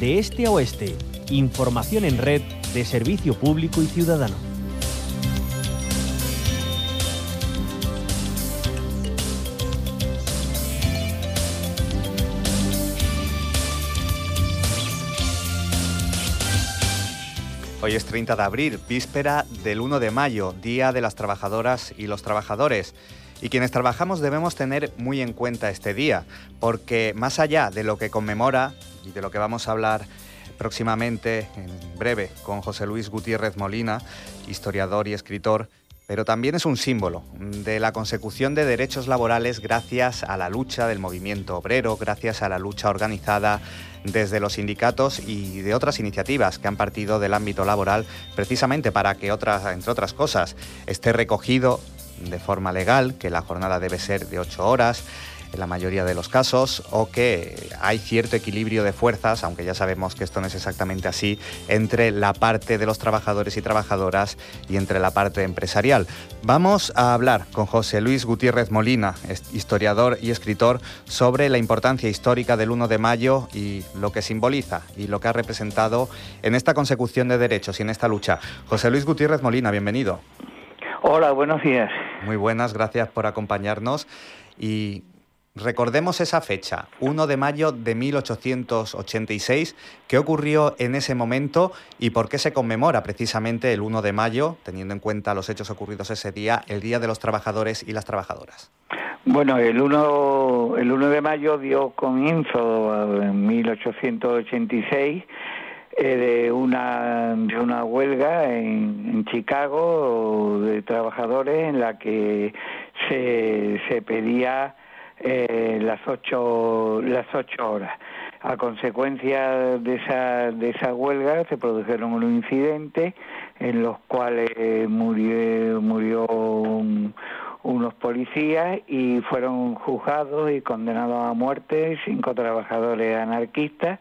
de este a oeste. Información en red de servicio público y ciudadano. Hoy es 30 de abril, víspera del 1 de mayo, Día de las Trabajadoras y los Trabajadores. Y quienes trabajamos debemos tener muy en cuenta este día, porque más allá de lo que conmemora y de lo que vamos a hablar próximamente, en breve, con José Luis Gutiérrez Molina, historiador y escritor, pero también es un símbolo de la consecución de derechos laborales gracias a la lucha del movimiento obrero, gracias a la lucha organizada desde los sindicatos y de otras iniciativas que han partido del ámbito laboral precisamente para que, entre otras cosas, esté recogido de forma legal que la jornada debe ser de 8 horas en la mayoría de los casos, o que hay cierto equilibrio de fuerzas, aunque ya sabemos que esto no es exactamente así, entre la parte de los trabajadores y trabajadoras y entre la parte empresarial. Vamos a hablar con José Luis Gutiérrez Molina, historiador y escritor, sobre la importancia histórica del 1 de mayo y lo que simboliza y lo que ha representado en esta consecución de derechos y en esta lucha. José Luis Gutiérrez Molina, bienvenido. Hola, buenos días. Muy buenas, gracias por acompañarnos y recordemos esa fecha, 1 de mayo de 1886. ¿Qué ocurrió en ese momento y por qué se conmemora precisamente el 1 de mayo, teniendo en cuenta los hechos ocurridos ese día, el Día de los Trabajadores y las Trabajadoras? Bueno, el 1 de mayo dio comienzo en 1886 de una huelga en Chicago de trabajadores en la que se pedía las 8 horas. A consecuencia de esa huelga se produjeron unos incidentes en los cuales murió unos policías y fueron juzgados y condenados a muerte 5 trabajadores anarquistas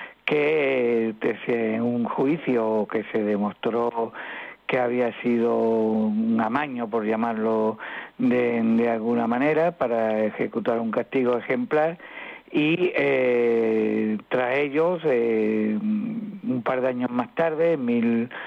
que en un juicio que se demostró que había sido un amaño, por llamarlo de alguna manera, para ejecutar un castigo ejemplar, y tras ellos, un par de años más tarde, en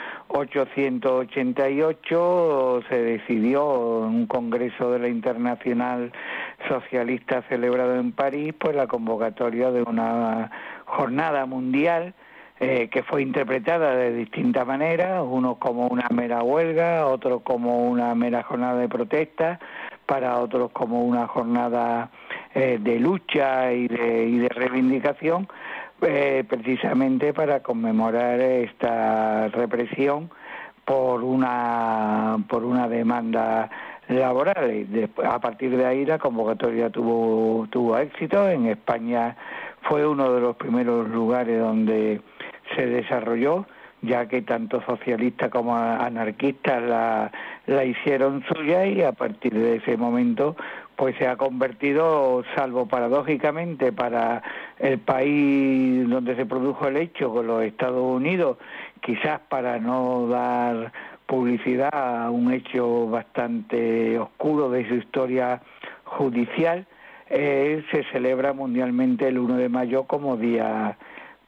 1888, se decidió en un congreso de la Internacional Socialista celebrado en París, pues la convocatoria de una jornada mundial que fue interpretada de distintas maneras, unos como una mera huelga, otros como una mera jornada de protesta, para otros como una jornada de lucha y de reivindicación, precisamente para conmemorar esta represión por una demanda laboral. A partir de ahí la convocatoria tuvo éxito. En España fue uno de los primeros lugares donde se desarrolló, ya que tanto socialistas como anarquistas la hicieron suya, y a partir de ese momento pues se ha convertido, salvo paradójicamente para el país donde se produjo el hecho, con los Estados Unidos, quizás para no dar publicidad a un hecho bastante oscuro de su historia judicial, se celebra mundialmente el 1 de mayo como día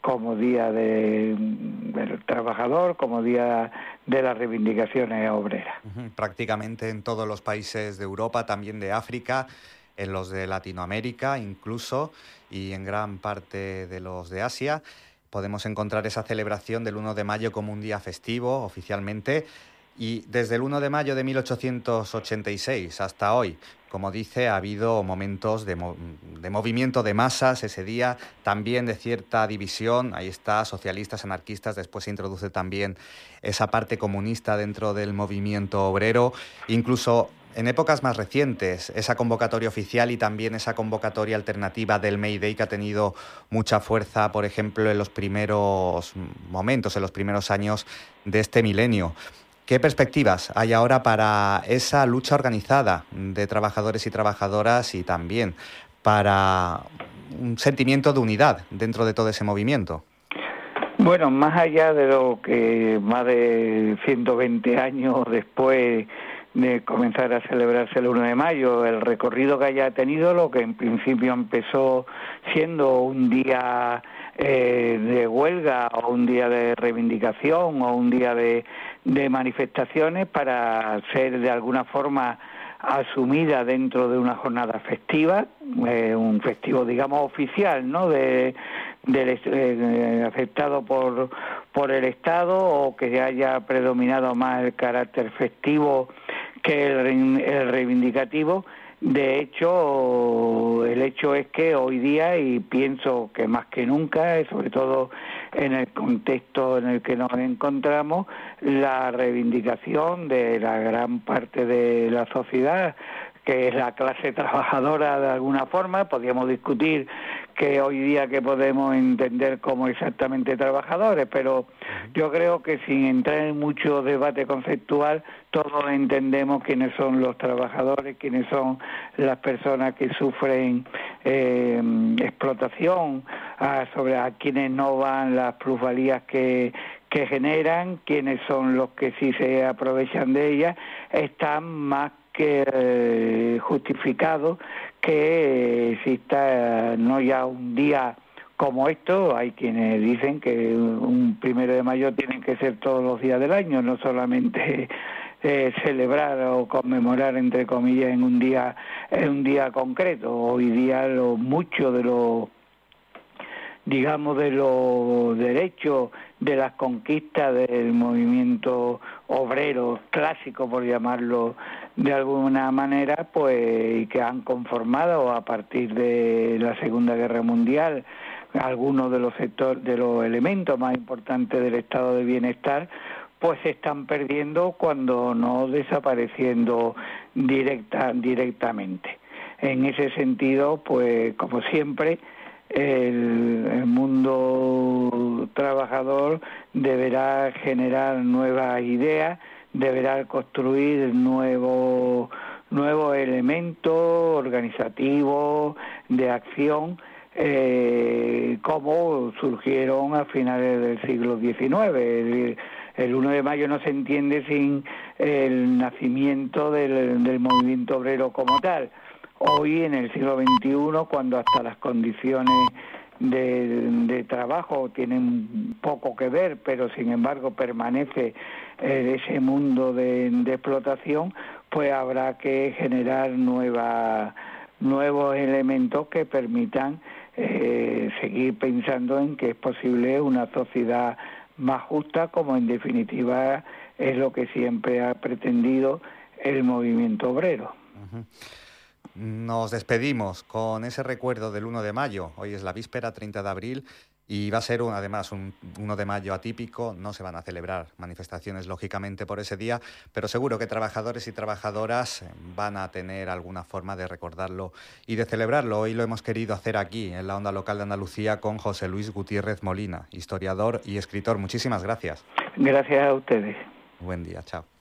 del trabajador, como día de las reivindicaciones obreras. Prácticamente en todos los países de Europa, también de África, en los de Latinoamérica incluso, y en gran parte de los de Asia, podemos encontrar esa celebración del 1 de mayo como un día festivo oficialmente. Y desde el 1 de mayo de 1886 hasta hoy, como dice, ha habido momentos de movimiento de masas ese día, también de cierta división. Ahí está, socialistas, anarquistas, después se introduce también esa parte comunista dentro del movimiento obrero. Incluso en épocas más recientes, esa convocatoria oficial y también esa convocatoria alternativa del May Day, que ha tenido mucha fuerza, por ejemplo, en los primeros momentos, en los primeros años de este milenio. ¿Qué perspectivas hay ahora para esa lucha organizada de trabajadores y trabajadoras y también para un sentimiento de unidad dentro de todo ese movimiento? Bueno, más allá de lo que más de 120 años después de comenzar a celebrarse el 1 de mayo, el recorrido que haya tenido, lo que en principio empezó siendo un día de huelga o un día de reivindicación o un día de manifestaciones para ser de alguna forma asumida dentro de una jornada festiva, un festivo digamos oficial, ¿no? Aceptado por el Estado, o que haya predominado más el carácter festivo que el reivindicativo. De hecho, el hecho es que hoy día, y pienso que más que nunca, sobre todo en el contexto en el que nos encontramos, la reivindicación de la gran parte de la sociedad, que es la clase trabajadora de alguna forma, podríamos discutir que hoy día que podemos entender como exactamente trabajadores, pero yo creo que sin entrar en mucho debate conceptual, todos entendemos quiénes son los trabajadores, quiénes son las personas que sufren explotación, sobre a quienes no van las plusvalías que generan, quiénes son los que sí se aprovechan de ellas. Están más que justificado que exista no ya un día como esto. Hay quienes dicen que un 1 de mayo tienen que ser todos los días del año, no solamente celebrar o conmemorar entre comillas en un día concreto. Hoy día mucho de los derechos, de las conquistas del movimiento obrero clásico, por llamarlo de alguna manera, pues que han conformado a partir de la Segunda Guerra Mundial algunos de los elementos más importantes del estado de bienestar, pues se están perdiendo, cuando no desapareciendo directamente. En ese sentido, pues como siempre, el mundo trabajador deberá generar nuevas ideas, deberá construir nuevos elementos organizativos de acción, como surgieron a finales del siglo XIX. El 1 de mayo no se entiende sin el nacimiento del movimiento obrero como tal. Hoy, en el siglo XXI, cuando hasta las condiciones de trabajo tienen poco que ver, pero sin embargo permanece ese mundo de explotación, pues habrá que generar nuevos elementos que permitan seguir pensando en que es posible una sociedad más justa, como en definitiva es lo que siempre ha pretendido el movimiento obrero. Uh-huh. Nos despedimos con ese recuerdo del 1 de mayo. Hoy es la víspera, 30 de abril, y va a ser además un 1 de mayo atípico. No se van a celebrar manifestaciones, lógicamente, por ese día, pero seguro que trabajadores y trabajadoras van a tener alguna forma de recordarlo y de celebrarlo. Hoy lo hemos querido hacer aquí, en la Onda Local de Andalucía, con José Luis Gutiérrez Molina, historiador y escritor. Muchísimas gracias. Gracias a ustedes. Buen día, chao.